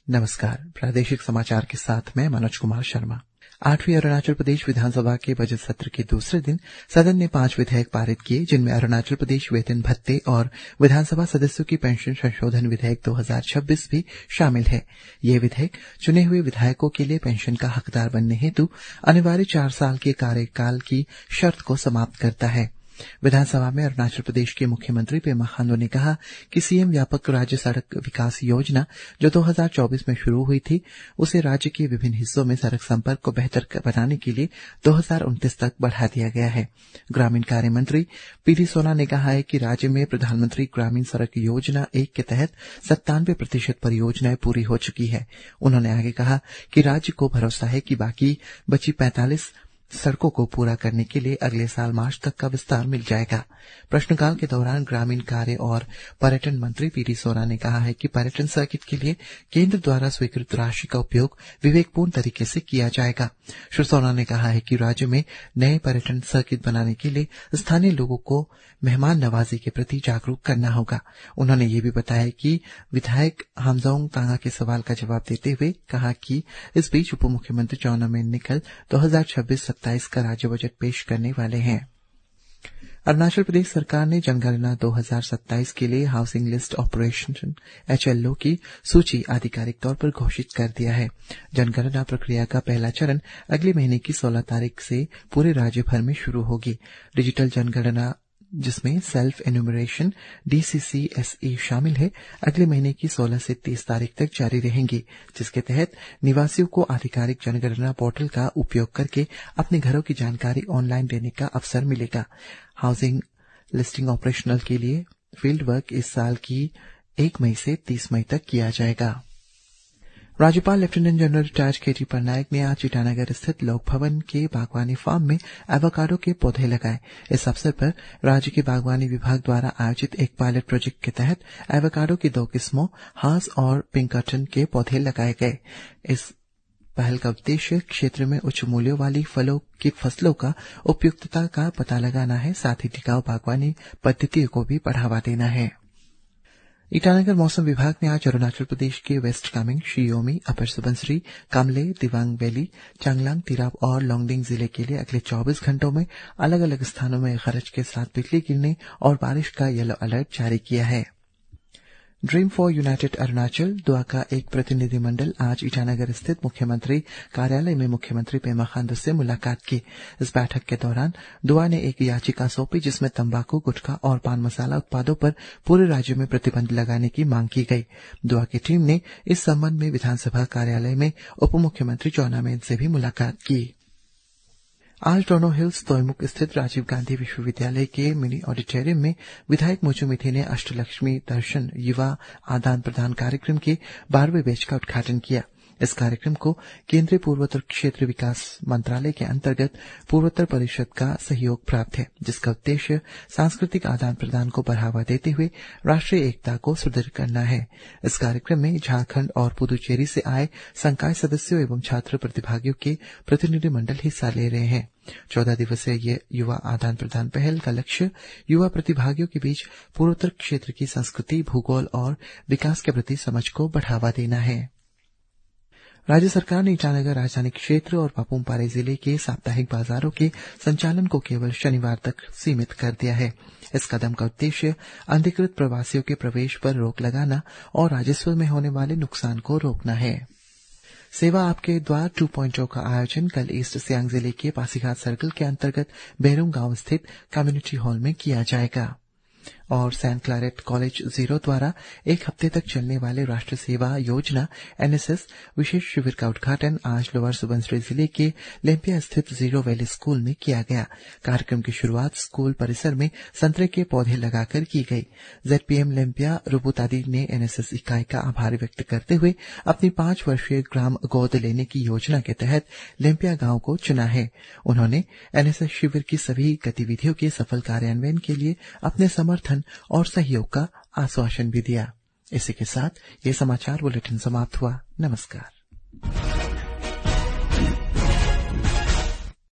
नमस्कार। प्रादेशिक समाचार के साथ मैं मनोज कुमार शर्मा। 8वीं अरुणाचल प्रदेश विधानसभा के बजट सत्र के दूसरे दिन सदन ने 5 विधेयक पारित किए, जिनमें अरुणाचल प्रदेश वेतन भत्ते और विधानसभा सदस्यों की पेंशन संशोधन विधेयक 2026 भी शामिल है। ये विधेयक चुने हुए विधायकों के लिए पेंशन का हकदार बनने हेतु अनिवार्य 4 साल के कार्यकाल की शर्त को समाप्त करता है। विधानसभा में अरुणाचल प्रदेश के मुख्यमंत्री पेमा खांडू ने कहा कि सीएम व्यापक राज्य सड़क विकास योजना जो 2024 में शुरू हुई थी, उसे राज्य के विभिन्न हिस्सों में सड़क संपर्क को बेहतर बनाने के लिए 2029 तक बढ़ा दिया गया है। ग्रामीण कार्य मंत्री पीडी सोना ने कहा है कि राज्य में प्रधानमंत्री ग्रामीण सड़क योजना 1 के तहत 97% परियोजनाएं पूरी हो चुकी है। उन्होंने आगे कहा कि राज्य को भरोसा है कि बाकी बची 45 सड़कों को पूरा करने के लिए अगले साल मार्च तक का विस्तार मिल जाएगा। प्रश्नकाल के दौरान ग्रामीण कार्य और पर्यटन मंत्री पीडी सोना ने कहा है कि पर्यटन सर्किट के लिए केंद्र द्वारा स्वीकृत राशि का उपयोग विवेकपूर्ण तरीके से किया जाएगा। श्री सोना ने कहा है कि राज्य में नए पर्यटन सर्किट बनाने के लिए स्थानीय लोगों को मेहमान नवाजी के प्रति जागरूक करना होगा। उन्होंने ये भी बताया कि विधायक हामजांग तांगा के सवाल का जवाब देते हुए कहा कि इस बीच उप मुख्यमंत्री चाउना मेन निकल 2026-27 का राज्य बजट पेश करने वाले हैं। अरुणाचल प्रदेश सरकार ने जनगणना 2027 के लिए हाउसिंग लिस्ट ऑपरेशन HLO की सूची आधिकारिक तौर पर घोषित कर दिया है। जनगणना प्रक्रिया का पहला चरण अगले महीने की 16 तारीख से पूरे राज्य भर में शुरू होगी। डिजिटल जनगणना, जिसमें सेल्फ एन्यूमरेशन DCCSE शामिल है, अगले महीने की 16 से 30 तारीख तक जारी रहेंगी, जिसके तहत निवासियों को आधिकारिक जनगणना पोर्टल का उपयोग करके अपने घरों की जानकारी ऑनलाइन देने का अवसर मिलेगा। हाउसिंग लिस्टिंग ऑपरेशनल के लिए फील्ड वर्क इस साल की 1 मई से 30 मई तक किया जाएगा। राज्यपाल lieutenant general retired KT Patnaik ने आज ईटानगर स्थित लोक भवन के बागवानी फार्म में एवोकाडो के पौधे लगाए। इस अवसर पर राज्य के बागवानी विभाग द्वारा आयोजित एक पायलट प्रोजेक्ट के तहत एवोकाडो की 2 किस्मों हास और पिंकर्टन के पौधे लगाए गए। इस पहल का उद्देश्य क्षेत्र में उच्च मूल्यों वाली फलों की फसलों का उपयुक्तता का पता लगाना है, साथ ही टिकाऊ बागवानी पद्धतियों को भी बढ़ावा देना है। ईटानगर मौसम विभाग ने आज अरुणाचल प्रदेश के West Kameng, Shi Yomi, Upper Subansiri, Kamle, Dibang Valley, Changlang, Tirap और लोंगडिंग जिले के लिए अगले 24 घंटों में अलग अलग स्थानों में गरज के साथ बिजली गिरने और बारिश का येलो अलर्ट जारी किया है। ड्रीम फॉर यूनाइटेड अरुणाचल दुआ का एक प्रतिनिधिमंडल आज ईटानगर स्थित मुख्यमंत्री कार्यालय में मुख्यमंत्री पेमा खांडू से मुलाकात की। इस बैठक के दौरान दुआ ने एक याचिका सौंपी, जिसमें तंबाकू, गुटखा और पान मसाला उत्पादों पर पूरे राज्य में प्रतिबंध लगाने की मांग की गई। दुआ की टीम ने इस संबंध में विधानसभा कार्यालय में उप मुख्यमंत्री चाउना मेन से भी मुलाकात की। आज डोनो हिल्स तोयमुख स्थित राजीव गांधी विश्वविद्यालय के मिनी ऑडिटोरियम में विधायक मोचू मिथी ने अष्टलक्ष्मी दर्शन युवा आदान प्रदान कार्यक्रम के 12वें बैच का उद्घाटन किया। इस कार्यक्रम को केंद्रीय पूर्वोत्तर क्षेत्र विकास मंत्रालय के अंतर्गत पूर्वोत्तर परिषद का सहयोग प्राप्त है, जिसका उद्देश्य सांस्कृतिक आदान प्रदान को बढ़ावा देते हुए राष्ट्रीय एकता को सुदृढ़ करना है। इस कार्यक्रम में झारखंड और पुदुचेरी से आए संकाय सदस्यों एवं छात्र प्रतिभागियों के प्रतिनिधिमंडल हिस्सा ले रहे हैं। 14 दिवसीय ये युवा आदान प्रदान पहल का लक्ष्य युवा प्रतिभागियों के बीच पूर्वोत्तर क्षेत्र की संस्कृति, भूगोल और विकास के प्रति समझ को बढ़ावा देना है। राज्य सरकार ने ईटानगर राजधानी क्षेत्र और पापुम-पारे जिले के साप्ताहिक बाजारों के संचालन को केवल शनिवार तक सीमित कर दिया है। इस कदम का उद्देश्य अनधिकृत प्रवासियों के प्रवेश पर रोक लगाना और राजस्व में होने वाले नुकसान को रोकना है। सेवा आपके द्वार 2.0 का आयोजन कल ईस्ट सियांग जिले के पासीघाट सर्कल के अंतर्गत बेरुंग गांव स्थित कम्युनिटी हॉल में किया जाएगा। और सेंट क्लारेट कॉलेज 0 द्वारा 1 हफ्ते तक चलने वाले राष्ट्रीय सेवा योजना NSS विशेष शिविर का उद्घाटन आज लोअर सुबनसिरी जिले के लेम्पिया स्थित जीरो वैली स्कूल में किया गया। कार्यक्रम की शुरुआत स्कूल परिसर में संतरे के पौधे लगाकर की गई। ZPM लेम्पिया रुबुतादी ने NSS इकाई का आभार व्यक्त करते हुए अपनी 5 वर्षीय ग्राम गोद लेने की योजना के तहत लेम्पिया गांव को चुना है। उन्होंने NSS शिविर की सभी गतिविधियों के सफल कार्यान्वयन के लिए अपने समर्थन और सहयोग का आश्वासन भी दिया। इसी के साथ ये समाचार बुलेटिन समाप्त हुआ। नमस्कार।